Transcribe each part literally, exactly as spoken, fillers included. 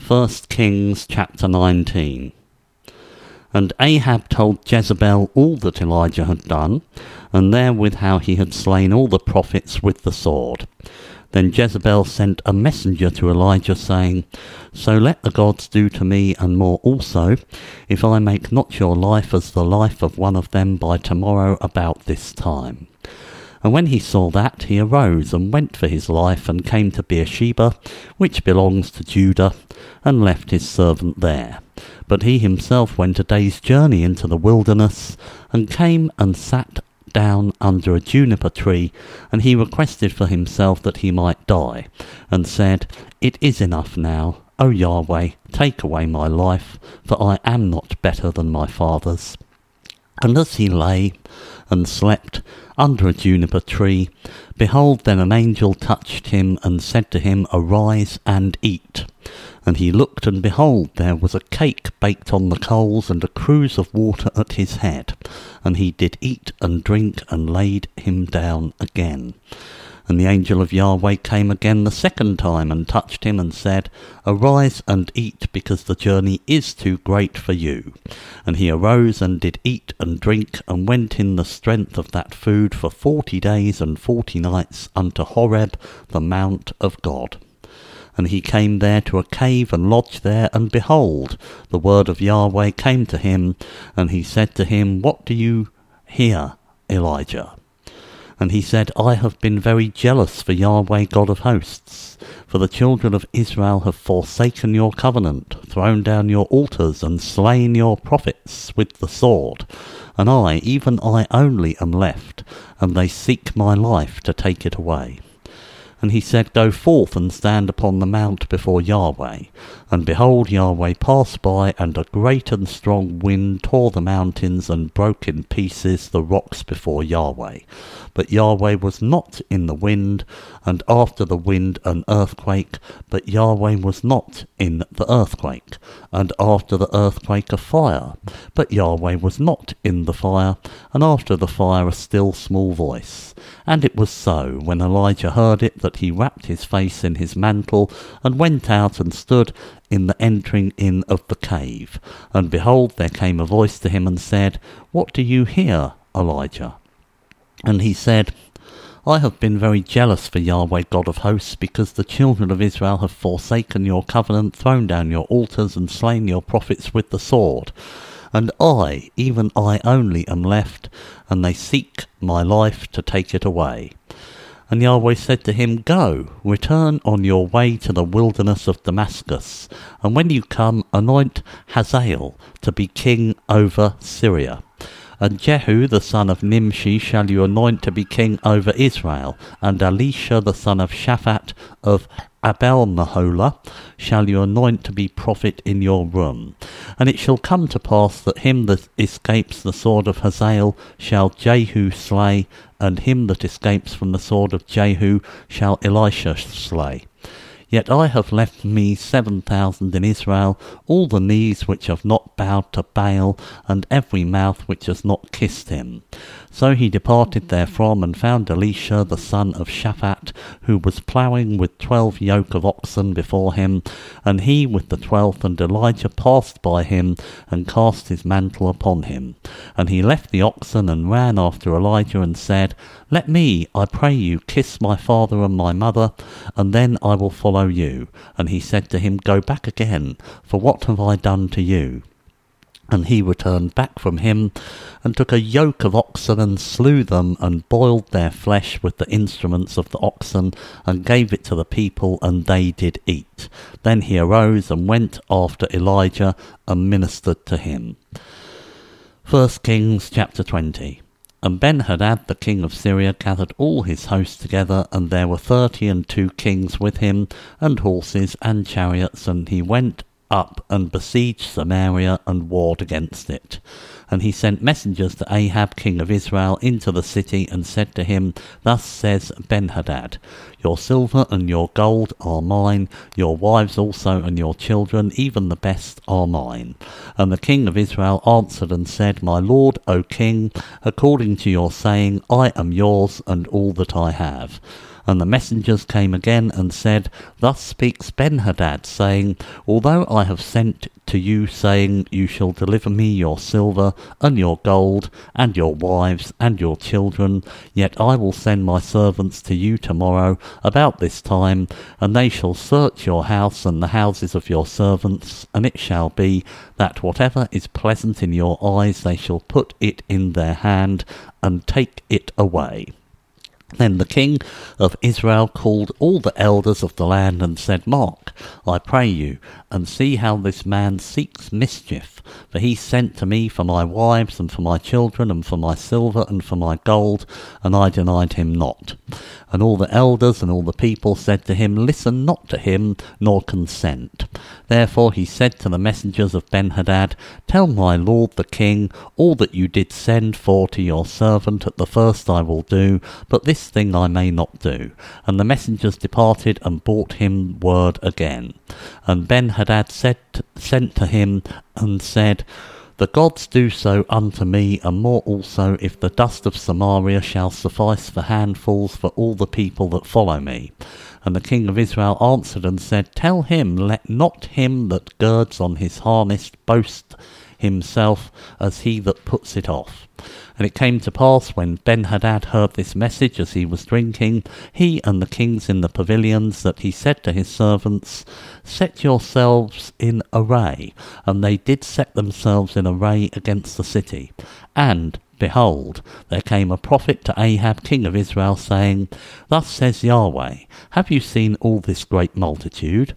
First Kings chapter nineteen. And Ahab told Jezebel all that Elijah had done, and therewith how he had slain all the prophets with the sword. Then Jezebel sent a messenger to Elijah, saying, So let the gods do to me and more also, if I make not your life as the life of one of them by tomorrow about this time. And when he saw that, he arose and went for his life, and came to Beersheba, which belongs to Judah, and left his servant there. But he himself went a day's journey into the wilderness, and came and sat down under a juniper tree, and he requested for himself that he might die, and said, It is enough now, O Yahweh, take away my life, for I am not better than my fathers. And as he lay and slept under a juniper tree, behold, then an angel touched him, and said to him, Arise and eat. And he looked, and behold, there was a cake baked on the coals, and a cruse of water at his head. And he did eat and drink, and laid him down again. And the angel of Yahweh came again the second time, and touched him, and said, Arise and eat, because the journey is too great for you. And he arose, and did eat and drink, and went in the strength of that food for forty days and forty nights unto Horeb, the mount of God. And he came there to a cave, and lodged there, and behold, the word of Yahweh came to him, and he said to him, What do you hear, Elijah? And he said, I have been very jealous for Yahweh God of hosts, for the children of Israel have forsaken your covenant, thrown down your altars, and slain your prophets with the sword. And I, even I only, am left, and they seek my life to take it away. And he said, Go forth and stand upon the mount before Yahweh. And behold, Yahweh passed by, and a great and strong wind tore the mountains, and broke in pieces the rocks before Yahweh. But Yahweh was not in the wind, and after the wind an earthquake, but Yahweh was not in the earthquake, and after the earthquake a fire, but Yahweh was not in the fire, and after the fire a still small voice. And it was so, when Elijah heard it, that he wrapped his face in his mantle, and went out and stood in the entering in of the cave. And behold, there came a voice to him, and said, What do you hear, Elijah? And he said, I have been very jealous for Yahweh God of hosts, because the children of Israel have forsaken your covenant, thrown down your altars, and slain your prophets with the sword. And I, even I only, am left, and they seek my life to take it away. And Yahweh said to him, Go, return on your way to the wilderness of Damascus, and when you come, anoint Hazael to be king over Syria. And Jehu the son of Nimshi shall you anoint to be king over Israel, and Elisha the son of Shaphat of Abel-Meholah shall you anoint to be prophet in your room. And it shall come to pass that him that escapes the sword of Hazael shall Jehu slay, and him that escapes from the sword of Jehu shall Elisha slay. Yet I have left me seven thousand in Israel, all the knees which have not bowed to Baal, and every mouth which has not kissed him. So he departed therefrom, and found Elisha the son of Shaphat, who was ploughing with twelve yoke of oxen before him, and he with the twelfth, and Elijah passed by him, and cast his mantle upon him. And he left the oxen, and ran after Elijah, and said, Let me, I pray you, kiss my father and my mother, and then I will follow you. And he said to him, Go back again, for what have I done to you? And he returned back from him, and took a yoke of oxen, and slew them, and boiled their flesh with the instruments of the oxen, and gave it to the people, and they did eat. Then he arose, and went after Elijah, and ministered to him. First Kings chapter twenty. And Ben-Hadad the king of Syria gathered all his host together, and there were thirty and two kings with him, and horses and chariots, and he went up and besieged Samaria, and warred against it. And he sent messengers to Ahab king of Israel into the city, and said to him, Thus says Ben-Hadad, Your silver and your gold are mine, your wives also and your children, even the best, are mine. And the king of Israel answered and said, My lord, O king, according to your saying, I am yours, and all that I have. And the messengers came again and said, Thus speaks Benhadad, saying, Although I have sent to you, saying, You shall deliver me your silver, and your gold, and your wives, and your children, yet I will send my servants to you tomorrow about this time, and they shall search your house and the houses of your servants, and it shall be that whatever is pleasant in your eyes they shall put it in their hand, and take it away. Then the king of Israel called all the elders of the land and said, Mark, I pray you, and see how this man seeks mischief. For he sent to me for my wives and for my children and for my silver and for my gold, and I denied him not. And all the elders and all the people said to him, Listen not to him, nor consent. Therefore he said to the messengers of Benhadad, Tell my lord the king, all that you did send for to your servant at the first I will do, but this thing I may not do. And the messengers departed and brought him word again. And Benhadad said, sent to him and said, The gods do so unto me, and more also, if the dust of Samaria shall suffice for handfuls for all the people that follow me. And the king of Israel answered and said, Tell him, let not him that girds on his harness boast himself as he that puts it off. And it came to pass, when Benhadad heard this message as he was drinking, he and the kings in the pavilions, that he said to his servants, Set yourselves in array. And they did set themselves in array against the city. And, behold, there came a prophet to Ahab king of Israel, saying, Thus says Yahweh, Have you seen all this great multitude?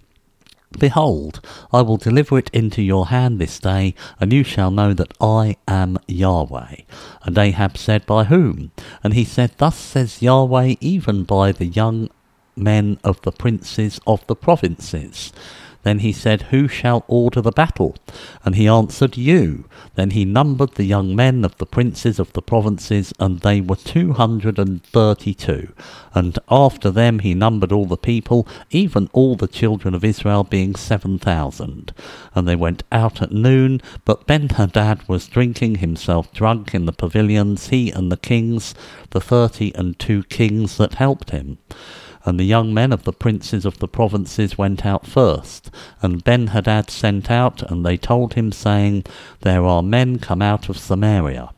Behold, I will deliver it into your hand this day, and you shall know that I am Yahweh. And Ahab said, By whom? And he said, Thus says Yahweh, even by the young men of the princes of the provinces. Then he said, Who shall order the battle? And he answered, You. Then he numbered the young men of the princes of the provinces, and they were two hundred and thirty-two. And after them he numbered all the people, even all the children of Israel, being seven thousand. And they went out at noon, but Benhadad was drinking himself drunk in the pavilions, he and the kings, the thirty and two kings that helped him. And the young men of the princes of the provinces went out first. And Benhadad sent out, and they told him, saying, There are men come out of Samaria.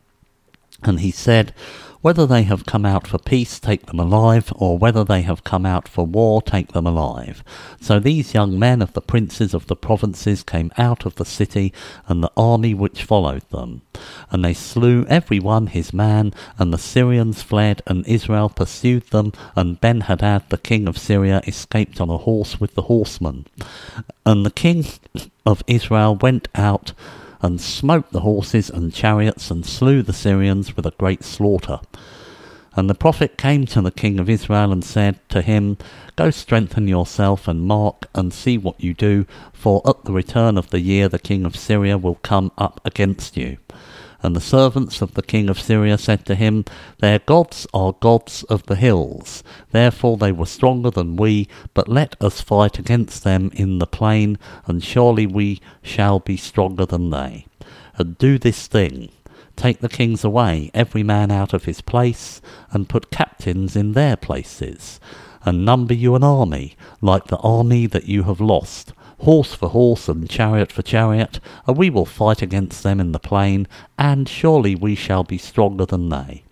And he said, Whether they have come out for peace, take them alive, or whether they have come out for war, take them alive. So these young men of the princes of the provinces came out of the city, and the army which followed them. And they slew every one his man, and the Syrians fled, and Israel pursued them, and Benhadad the king of Syria escaped on a horse with the horsemen. And the king of Israel went out, and smote the horses and chariots, and slew the Syrians with a great slaughter. And the prophet came to the king of Israel, and said to him, Go strengthen yourself, and mark, and see what you do, for at the return of the year the king of Syria will come up against you. And the servants of the king of Syria said to him, Their gods are gods of the hills, therefore they were stronger than we, but let us fight against them in the plain, and surely we shall be stronger than they. And do this thing, take the kings away, every man out of his place, and put captains in their places, and number you an army, like the army that you have lost, horse for horse and chariot for chariot, and we will fight against them in the plain, and surely we shall be stronger than they.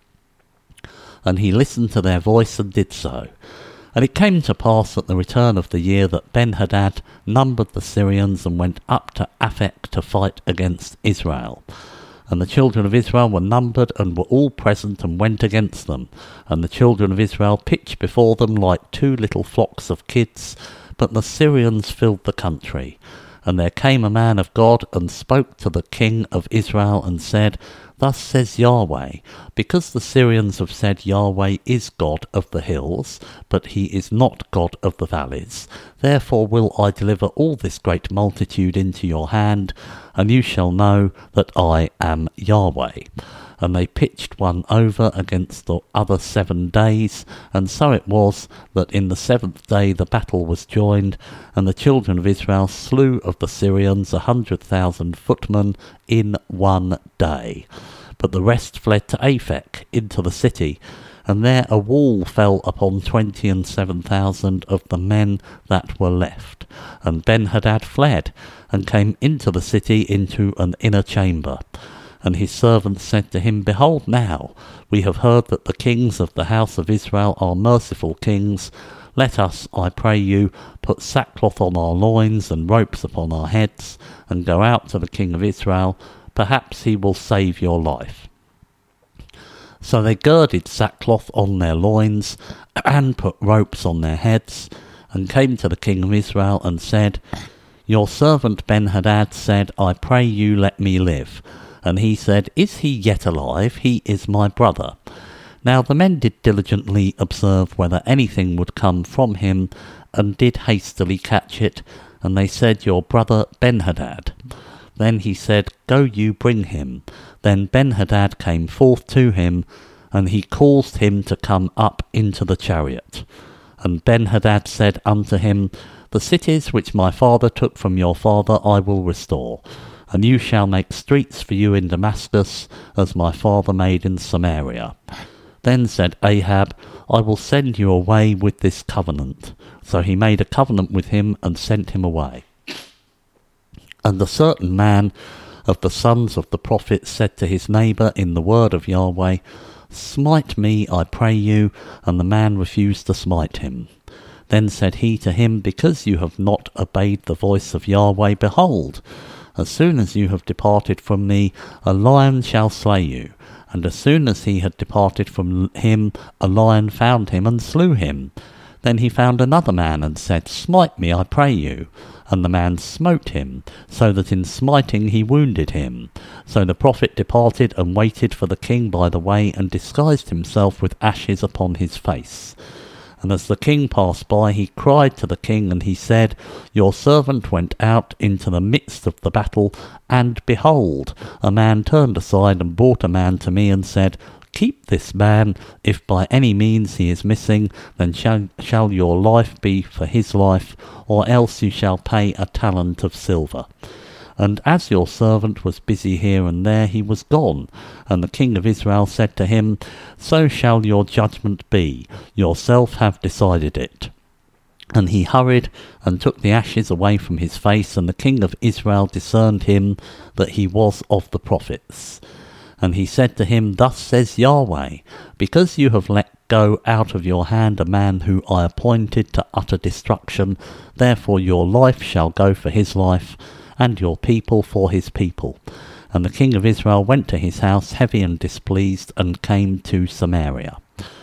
And he listened to their voice and did so. And it came to pass at the return of the year that Benhadad numbered the Syrians and went up to Aphek to fight against Israel. And the children of Israel were numbered, and were all present, and went against them. And the children of Israel pitched before them like two little flocks of kids, but the Syrians filled the country. And there came a man of God, and spoke to the king of Israel, and said, Thus says Yahweh, because the Syrians have said Yahweh is God of the hills, but he is not God of the valleys, therefore will I deliver all this great multitude into your hand, and you shall know that I am Yahweh. And they pitched one over against the other seven days, and so it was that in the seventh day the battle was joined, and the children of Israel slew of the Syrians a hundred thousand footmen in one day. But the rest fled to Aphek into the city, And there a wall fell upon twenty and seven thousand of the men that were left. And Benhadad fled, and came into the city into an inner chamber. And his servants said to him, Behold now, we have heard that the kings of the house of Israel are merciful kings. Let us, I pray you, put sackcloth on our loins and ropes upon our heads, and go out to the king of Israel. Perhaps he will save your life. So they girded sackcloth on their loins, and put ropes on their heads, and came to the king of Israel, and said, Your servant Benhadad said, I pray you, let me live. And he said, Is he yet alive? He is my brother. Now the men did diligently observe whether anything would come from him, and did hastily catch it. And they said, Your brother Benhadad. Then he said, Go you bring him. Then Benhadad came forth to him, and he caused him to come up into the chariot. And Benhadad said unto him, The cities which my father took from your father I will restore, and you shall make streets for you in Damascus, as my father made in Samaria. Then said Ahab, I will send you away with this covenant. So he made a covenant with him, and sent him away. And a certain man of the sons of the prophets said to his neighbour in the word of Yahweh, Smite me, I pray you. And the man refused to smite him. Then said he to him, Because you have not obeyed the voice of Yahweh, behold, as soon as you have departed from me, a lion shall slay you. And as soon as he had departed from him, a lion found him, and slew him. Then he found another man, and said, Smite me, I pray you. And the man smote him, so that in smiting he wounded him. So the prophet departed, and waited for the king by the way, and disguised himself with ashes upon his face. And as the king passed by, he cried to the king, and he said, Your servant went out into the midst of the battle, and behold, a man turned aside and brought a man to me, and said, Keep this man. If by any means he is missing, then shall, shall your life be for his life, or else you shall pay a talent of silver. And as your servant was busy here and there, he was gone. And the king of Israel said to him, So shall your judgment be. Yourself have decided it. And he hurried, and took the ashes away from his face, and the king of Israel discerned him, that he was of the prophets. And he said to him, Thus says Yahweh, Because you have let go out of your hand a man who I appointed to utter destruction, therefore your life shall go for his life, and your people for his people. And the king of Israel went to his house heavy and displeased, and came to Samaria.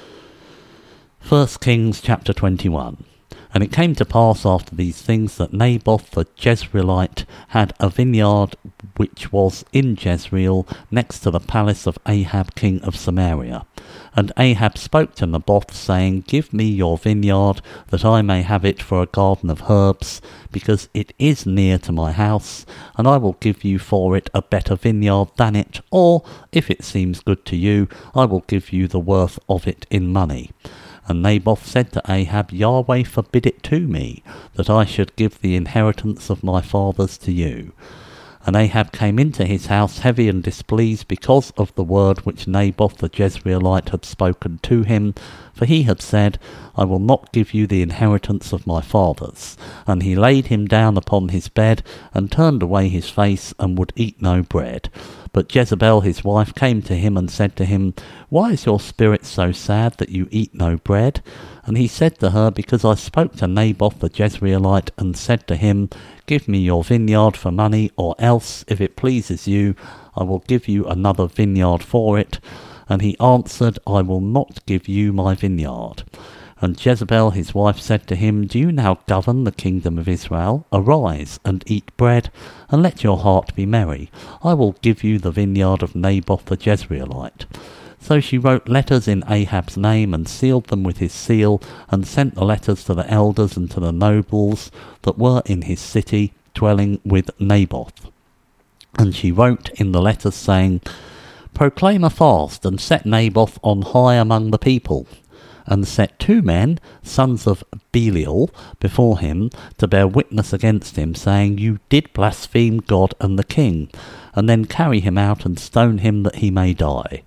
First Kings chapter twenty-one. And it came to pass after these things that Naboth the Jezreelite had a vineyard which was in Jezreel, next to the palace of Ahab king of Samaria. And Ahab spoke to Naboth, saying, Give me your vineyard, that I may have it for a garden of herbs, because it is near to my house, and I will give you for it a better vineyard than it, or, if it seems good to you, I will give you the worth of it in money. And Naboth said to Ahab, Yahweh forbid it to me, that I should give the inheritance of my fathers to you. And Ahab came into his house heavy and displeased because of the word which Naboth the Jezreelite had spoken to him, for he had said, I will not give you the inheritance of my fathers. And he laid him down upon his bed, and turned away his face, and would eat no bread. But Jezebel his wife came to him, and said to him, Why is your spirit so sad that you eat no bread? And he said to her, Because I spoke to Naboth the Jezreelite, and said to him, Give me your vineyard for money, or else, if it pleases you, I will give you another vineyard for it. And he answered, I will not give you my vineyard. And Jezebel his wife said to him, Do you now govern the kingdom of Israel? Arise, and eat bread, and let your heart be merry. I will give you the vineyard of Naboth the Jezreelite. So she wrote letters in Ahab's name, and sealed them with his seal, and sent the letters to the elders and to the nobles that were in his city, dwelling with Naboth. And she wrote in the letters, saying, Proclaim a fast, and set Naboth on high among the people, and set two men, sons of Belial, before him, to bear witness against him, saying, You did blaspheme God and the king, and then carry him out and stone him that he may die.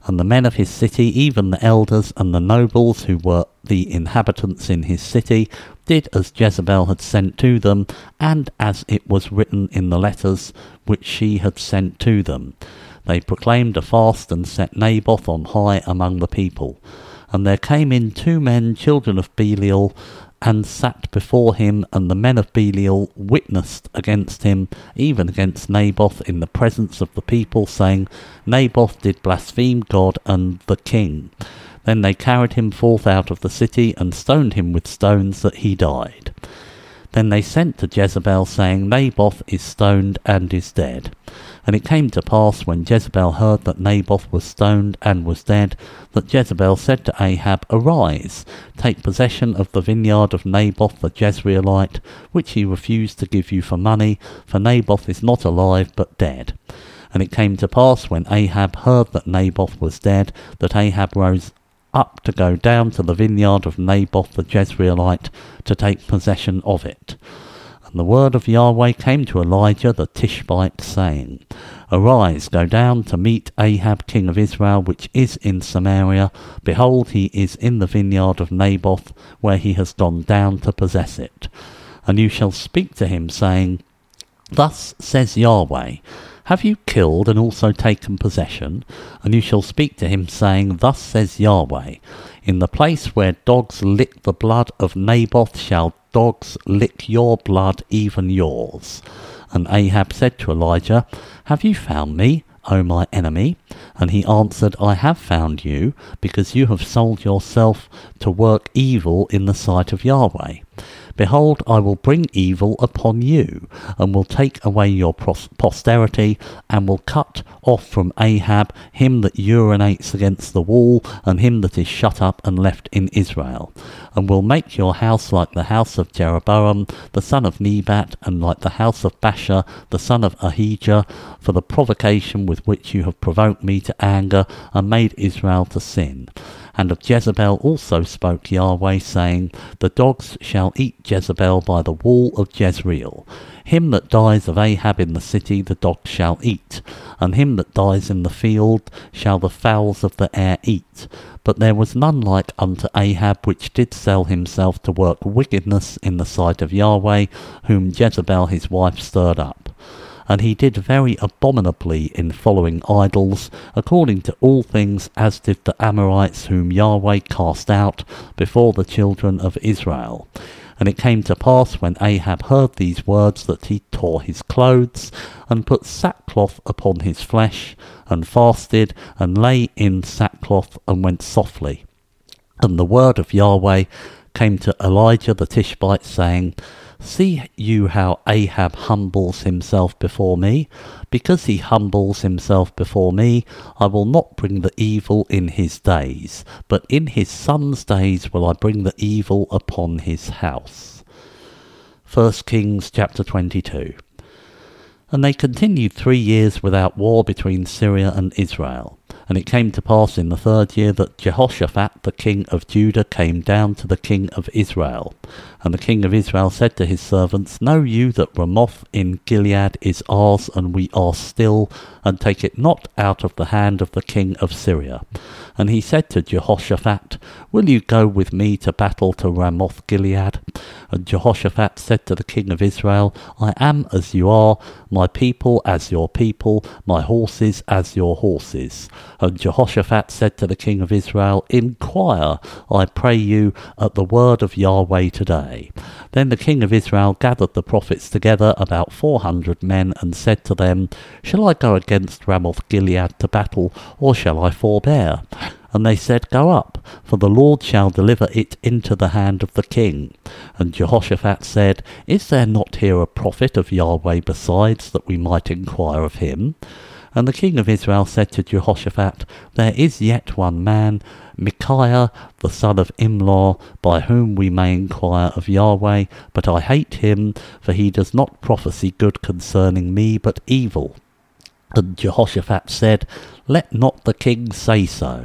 And the men of his city, even the elders and the nobles who were the inhabitants in his city, did as Jezebel had sent to them, and as it was written in the letters which she had sent to them. They proclaimed a fast and set Naboth on high among the people. And there came in two men, children of Belial, and sat before him, and the men of Belial witnessed against him, even against Naboth, in the presence of the people, saying, Naboth did blaspheme God and the king. Then they carried him forth out of the city, and stoned him with stones, that he died. Then they sent to Jezebel, saying, Naboth is stoned and is dead. And it came to pass, when Jezebel heard that Naboth was stoned and was dead, that Jezebel said to Ahab, Arise, take possession of the vineyard of Naboth the Jezreelite, which he refused to give you for money, for Naboth is not alive but dead. And it came to pass, when Ahab heard that Naboth was dead, that Ahab rose up to go down to the vineyard of Naboth the Jezreelite, to take possession of it. And the word of Yahweh came to Elijah the Tishbite, saying, Arise, go down to meet Ahab king of Israel, which is in Samaria. Behold, he is in the vineyard of Naboth, where he has gone down to possess it. And you shall speak to him, saying, Thus says Yahweh, Have you killed and also taken possession? And you shall speak to him, saying, Thus says Yahweh, In the place where dogs lick the blood of Naboth shall dogs lick your blood, even yours. And Ahab said to Elijah, Have you found me, O my enemy? And he answered, I have found you, because you have sold yourself to work evil in the sight of Yahweh. Behold, I will bring evil upon you, and will take away your posterity, and will cut off from Ahab him that urinates against the wall, and him that is shut up and left in Israel, and will make your house like the house of Jeroboam the son of Nebat, and like the house of Baasha the son of Ahijah, for the provocation with which you have provoked me to anger, and made Israel to sin. And of Jezebel also spoke Yahweh, saying, The dogs shall eat Jezebel by the wall of Jezreel. Him that dies of Ahab in the city the dogs shall eat, and him that dies in the field shall the fowls of the air eat. But there was none like unto Ahab, which did sell himself to work wickedness in the sight of Yahweh, whom Jezebel his wife stirred up. And he did very abominably in following idols, according to all things as did the Amorites whom Yahweh cast out before the children of Israel. And it came to pass, when Ahab heard these words, that he tore his clothes, and put sackcloth upon his flesh, and fasted, and lay in sackcloth, and went softly. And the word of Yahweh came to Elijah the Tishbite, saying, See you how Ahab humbles himself before me? Because he humbles himself before me, I will not bring the evil in his days, but in his son's days will I bring the evil upon his house. First Kings chapter twenty-two. And they continued three years without war between Syria and Israel. And it came to pass in the third year that Jehoshaphat the king of Judah came down to the king of Israel. And the king of Israel said to his servants, Know you that Ramoth in Gilead is ours, and we are still, and take it not out of the hand of the king of Syria. And he said to Jehoshaphat, Will you go with me to battle to Ramoth Gilead? And Jehoshaphat said to the king of Israel, I am as you are, my people as your people, my horses as your horses. And Jehoshaphat said to the king of Israel, Inquire, I pray you, at the word of Yahweh today. Then the king of Israel gathered the prophets together, about four hundred men, and said to them, Shall I go against Ramoth Gilead to battle, or shall I forbear? And they said, Go up, for the Lord shall deliver it into the hand of the king. And Jehoshaphat said, Is there not here a prophet of Yahweh besides, that we might inquire of him? And the king of Israel said to Jehoshaphat, There is yet one man, Micaiah the son of Imlah, by whom we may inquire of Yahweh, but I hate him, for he does not prophesy good concerning me, but evil. And Jehoshaphat said, Let not the king say so.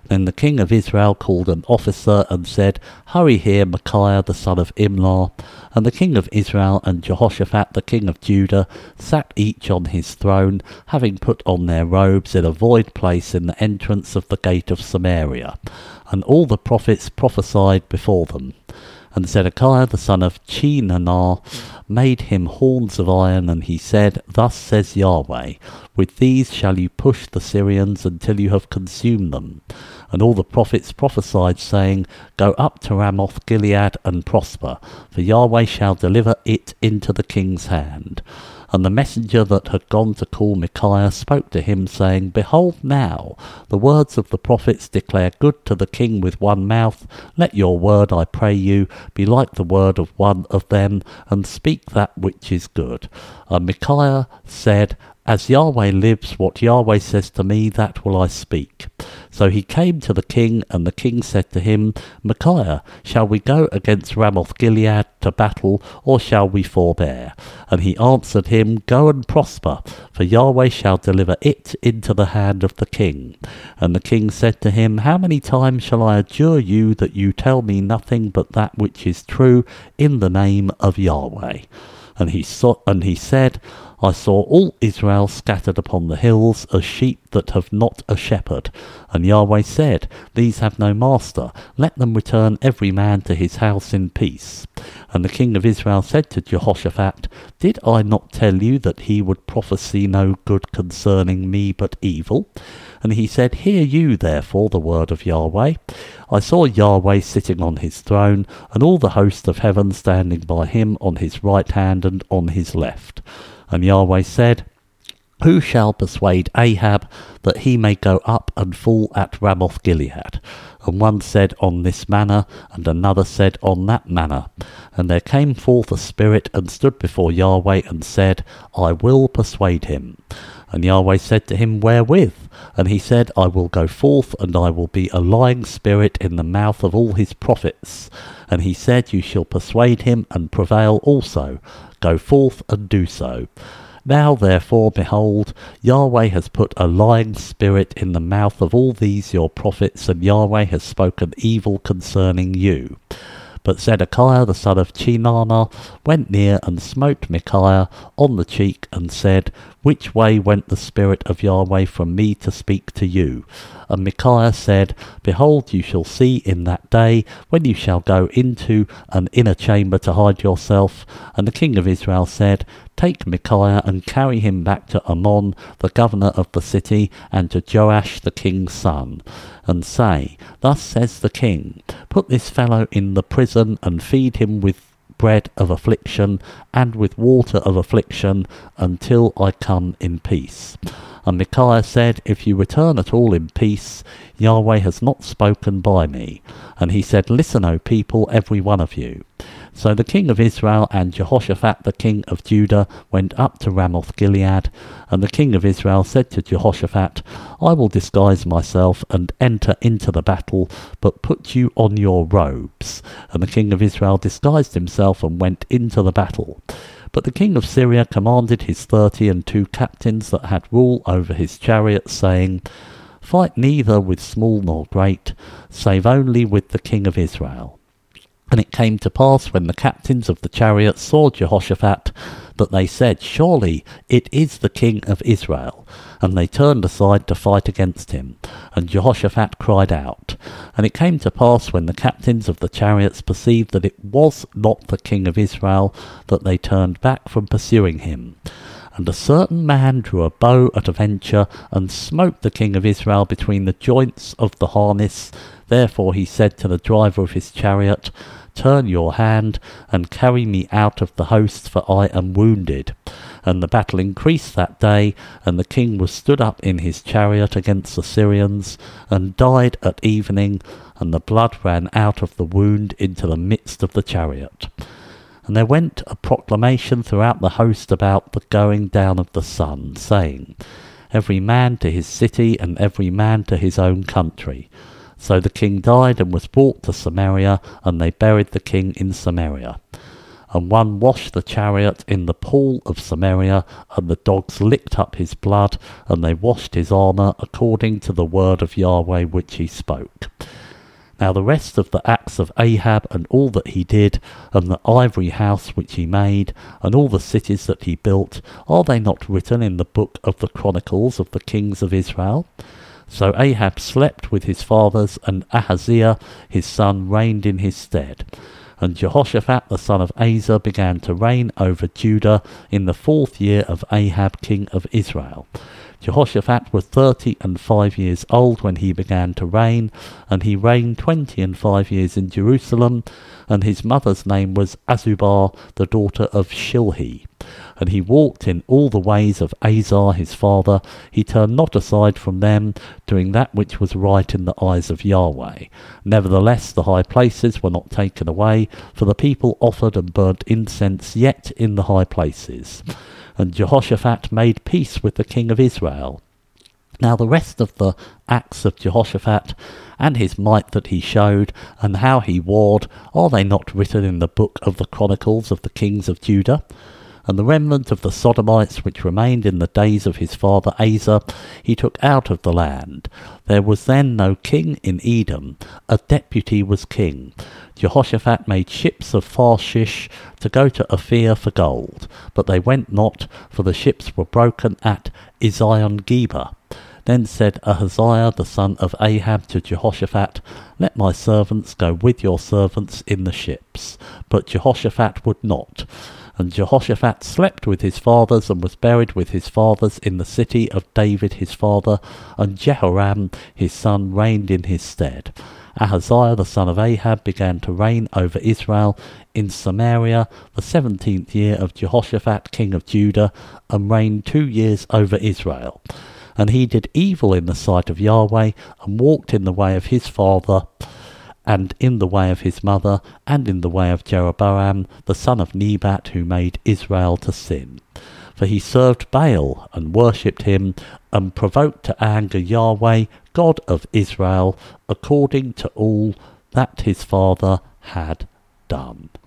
Then the king of Israel called an officer and said, "Hurry here Micaiah the son of Imlah." And the king of Israel and Jehoshaphat the king of Judah sat each on his throne, having put on their robes in a void place in the entrance of the gate of Samaria. And all the prophets prophesied before them. And Zedekiah the son of Chenanah made him horns of iron, and he said, "Thus says Yahweh, with these shall you push the Syrians until you have consumed them." And all the prophets prophesied, saying, "Go up to Ramoth Gilead and prosper, for Yahweh shall deliver it into the king's hand." And the messenger that had gone to call Micaiah spoke to him, saying, "Behold now, the words of the prophets declare good to the king with one mouth. Let your word, I pray you, be like the word of one of them, and speak that which is good." And Micaiah said, "As Yahweh lives, what Yahweh says to me, that will I speak." So he came to the king, and the king said to him, "Micaiah, shall we go against Ramoth Gilead to battle, or shall we forbear?" And he answered him, "Go and prosper, for Yahweh shall deliver it into the hand of the king." And the king said to him, "How many times shall I adjure you that you tell me nothing but that which is true in the name of Yahweh?" And he saw, and he said, "I saw all Israel scattered upon the hills, as sheep that have not a shepherd. And Yahweh said, These have no master. Let them return every man to his house in peace." And the king of Israel said to Jehoshaphat, "Did I not tell you that he would prophesy no good concerning me, but evil?" And he said, "Hear you therefore the word of Yahweh. I saw Yahweh sitting on his throne, and all the host of heaven standing by him on his right hand and on his left. And Yahweh said, Who shall persuade Ahab that he may go up and fall at Ramoth Gilead? And one said, On this manner, and another said, On that manner. And there came forth a spirit, and stood before Yahweh, and said, I will persuade him. And Yahweh said to him, Wherewith? And he said, I will go forth, and I will be a lying spirit in the mouth of all his prophets. And he said, You shall persuade him, and prevail also. Go forth and do so. Now therefore, behold, Yahweh has put a lying spirit in the mouth of all these your prophets, and Yahweh has spoken evil concerning you. But Zedekiah the son of Chenanah went near and smote Micaiah on the cheek, and said, Which way went the Spirit of Yahweh from me to speak to you? And Micaiah said, Behold, you shall see in that day, when you shall go into an inner chamber to hide yourself. And the king of Israel said, Take Micaiah and carry him back to Amon, the governor of the city, and to Joash the king's son, and say, Thus says the king, Put this fellow in the prison, and feed him with bread of affliction, and with water of affliction, until I come in peace. And Micaiah said, If you return at all in peace, Yahweh has not spoken by me. And he said, Listen, O people, every one of you. So the king of Israel and Jehoshaphat the king of Judah went up to Ramoth Gilead. And the king of Israel said to Jehoshaphat, I will disguise myself and enter into the battle, but put you on your robes. And the king of Israel disguised himself and went into the battle. But the king of Syria commanded his thirty and two captains that had rule over his chariots, saying, Fight neither with small nor great, save only with the king of Israel. And it came to pass, when the captains of the chariots saw Jehoshaphat, that they said, Surely it is the king of Israel. And they turned aside to fight against him. And Jehoshaphat cried out. And it came to pass, when the captains of the chariots perceived that it was not the king of Israel, that they turned back from pursuing him. And a certain man drew a bow at a venture, and smote the king of Israel between the joints of the harness. Therefore he said to the driver of his chariot, Turn your hand, and carry me out of the host, for I am wounded. And the battle increased that day, and the king was stood up in his chariot against the Syrians, and died at evening, and the blood ran out of the wound into the midst of the chariot. And there went a proclamation throughout the host about the going down of the sun, saying, Every man to his city, and every man to his own country. So the king died and was brought to Samaria, and they buried the king in Samaria. And one washed the chariot in the pool of Samaria, and the dogs licked up his blood, and they washed his armour according to the word of Yahweh which he spoke. Now the rest of the acts of Ahab, and all that he did, and the ivory house which he made, and all the cities that he built, are they not written in the book of the Chronicles of the kings of Israel? So Ahab slept with his fathers, and Ahaziah his son reigned in his stead. And Jehoshaphat the son of Asa began to reign over Judah in the fourth year of Ahab king of Israel. Jehoshaphat was thirty and five years old when he began to reign, and he reigned twenty and five years in Jerusalem, and his mother's name was Azubah, the daughter of Shilhi. And he walked in all the ways of Asa his father, he turned not aside from them, doing that which was right in the eyes of Yahweh. Nevertheless the high places were not taken away, for the people offered and burnt incense yet in the high places. And Jehoshaphat made peace with the king of Israel. Now the rest of the acts of Jehoshaphat, and his might that he showed, and how he warred, are they not written in the book of the Chronicles of the kings of Judah? And the remnant of the Sodomites which remained in the days of his father Asa, he took out of the land. There was then no king in Edom, a deputy was king. Jehoshaphat made ships of Tarshish to go to Ophir for gold, but they went not, for the ships were broken at Ezion-Geber. Then said Ahaziah the son of Ahab to Jehoshaphat, Let my servants go with your servants in the ships. But Jehoshaphat would not. And Jehoshaphat slept with his fathers, and was buried with his fathers in the city of David his father, and Jehoram his son reigned in his stead. Ahaziah the son of Ahab began to reign over Israel in Samaria the seventeenth year of Jehoshaphat king of Judah, and reigned two years over Israel. And he did evil in the sight of Yahweh, and walked in the way of his father, and in the way of his mother, and in the way of Jeroboam the son of Nebat, who made Israel to sin. For he served Baal, and worshipped him, and provoked to anger Yahweh, God of Israel, according to all that his father had done.